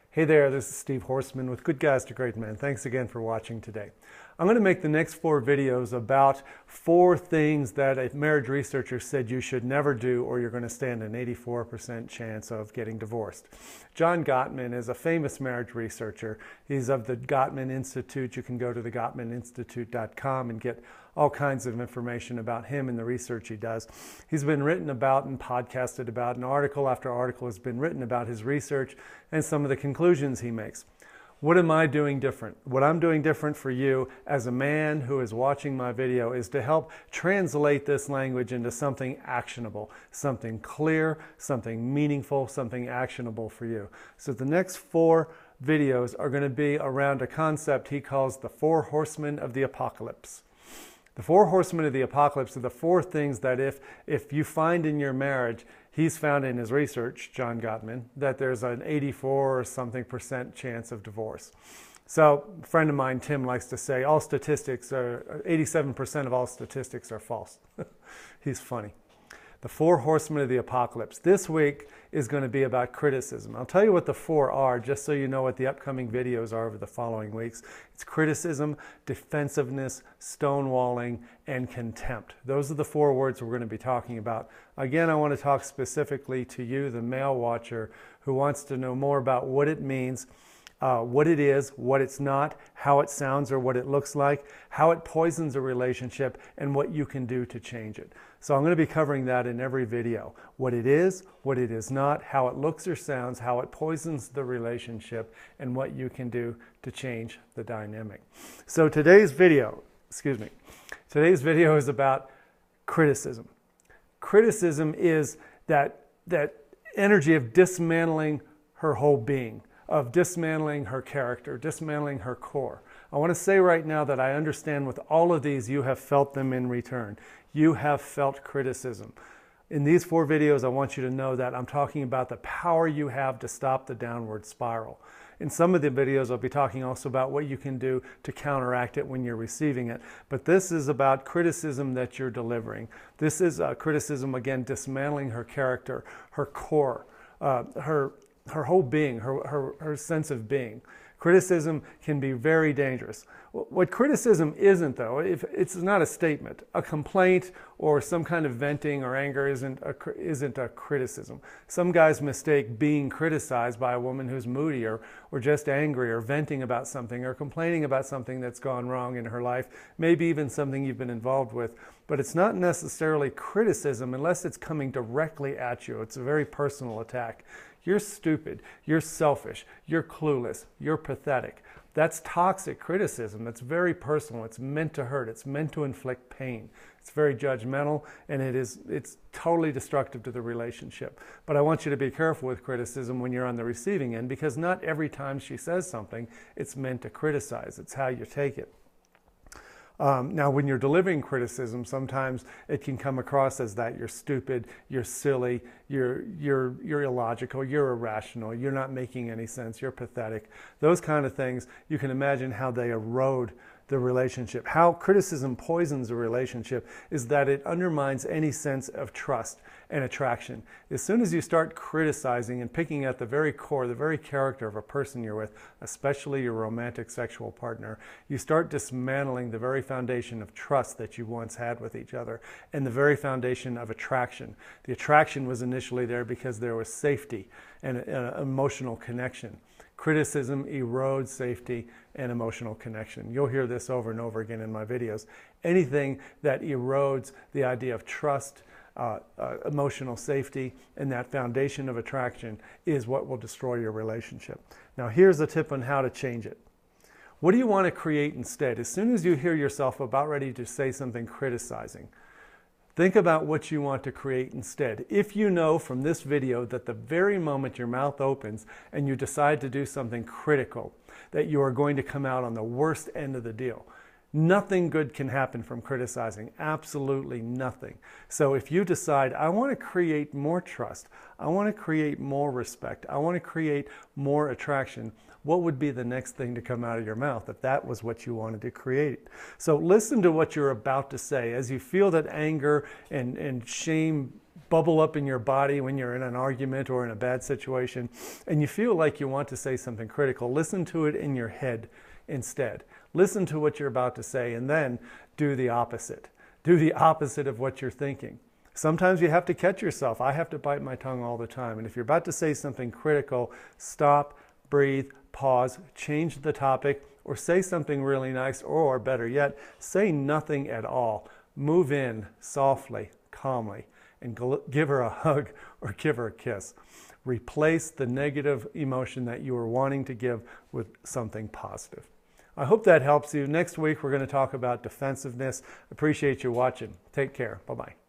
Hey there, this is Steve Horstman with Good Guys to Great Men. Thanks again for watching today. I'm going to make the next 4 videos about 4 things that a marriage researcher said you should never do or you're going to stand an 84% chance of getting divorced. John Gottman is a famous marriage researcher. He's of the Gottman Institute. You can go to thegottmaninstitute.com and get all kinds of information about him and the research he does. He's been written about and podcasted about, and article after article has been written about his research and some of the conclusions he makes. What am I doing different? What I'm doing different for you as a man who is watching my video is to help translate this language into something actionable, something clear, something meaningful, something actionable for you. So the next 4 videos are going to be around a concept he calls the 4 horsemen of the apocalypse. The 4 horsemen of the apocalypse are the 4 things that if you find in your marriage, he's found in his research, John Gottman, that there's an 84 or something % chance of divorce. So a friend of mine, Tim, likes to say all statistics are, 87% of all statistics are false. He's funny. The 4 horsemen of the apocalypse. This week is going to be about criticism. I'll tell you what the 4 are, just so you know what the upcoming videos are over the following weeks. It's criticism, defensiveness, stonewalling, and contempt. Those are the 4 words we're going to be talking about. Again, I want to talk specifically to you, the male watcher, who wants to know more about what it means, what it is, what it's not, how it sounds or what it looks like, how it poisons a relationship, and what you can do to change it. So I'm going to be covering that in every video. What it is not, how it looks or sounds, how it poisons the relationship, and what you can do to change the dynamic. So today's video is about criticism. Criticism is that energy of dismantling her whole being, of dismantling her character, dismantling her core. I want to say right now that I understand with all of these, you have felt them in return. You have felt criticism. In these 4 videos, I want you to know that I'm talking about the power you have to stop the downward spiral. In some of the videos, I'll be talking also about what you can do to counteract it when you're receiving it. But this is about criticism that you're delivering. This is criticism, again, dismantling her character, her core, her whole being, her sense of being. Criticism can be very dangerous. What criticism isn't, though, if it's not a statement, a complaint or some kind of venting or anger isn't a criticism. Some guys mistake being criticized by a woman who's moody or just angry or venting about something or complaining about something that's gone wrong in her life, maybe even something you've been involved with. But it's not necessarily criticism unless it's coming directly at you. It's a very personal attack. You're stupid, you're selfish, you're clueless, you're pathetic. That's toxic criticism. That's very personal. It's meant to hurt. It's meant to inflict pain. It's very judgmental, and it's totally destructive to the relationship. But I want you to be careful with criticism when you're on the receiving end, because not every time she says something, it's meant to criticize. It's how you take it. Now, when you're delivering criticism, sometimes it can come across as that you're stupid, you're silly, you're illogical, you're irrational, you're not making any sense, you're pathetic. Those kind of things, you can imagine how they erode the relationship. How criticism poisons a relationship is that it undermines any sense of trust and attraction. As soon as you start criticizing and picking at the very core, the very character of a person you're with, especially your romantic sexual partner, you start dismantling the very foundation of trust that you once had with each other and the very foundation of attraction. The attraction was initially there because there was safety and an emotional connection. Criticism erodes safety and emotional connection. You'll hear this over and over again in my videos. Anything that erodes the idea of trust, emotional safety, and that foundation of attraction is what will destroy your relationship. Now, here's a tip on how to change it. What do you want to create instead? As soon as you hear yourself about ready to say something criticizing, think about what you want to create instead. If you know from this video that the very moment your mouth opens and you decide to do something critical, that you are going to come out on the worst end of the deal. Nothing good can happen from criticizing, absolutely nothing. So if you decide, I want to create more trust, I want to create more respect, I want to create more attraction, what would be the next thing to come out of your mouth if that was what you wanted to create? So listen to what you're about to say. As you feel that anger and shame bubble up in your body when you're in an argument or in a bad situation, and you feel like you want to say something critical, listen to it in your head instead. Listen to what you're about to say, and then do the opposite. Do the opposite of what you're thinking. Sometimes you have to catch yourself. I have to bite my tongue all the time. And if you're about to say something critical, stop, breathe, pause, change the topic, or say something really nice, or better yet, say nothing at all. Move in softly, calmly, and give her a hug or give her a kiss. Replace the negative emotion that you are wanting to give with something positive. I hope that helps you. Next week, we're going to talk about defensiveness. Appreciate you watching. Take care. Bye-bye.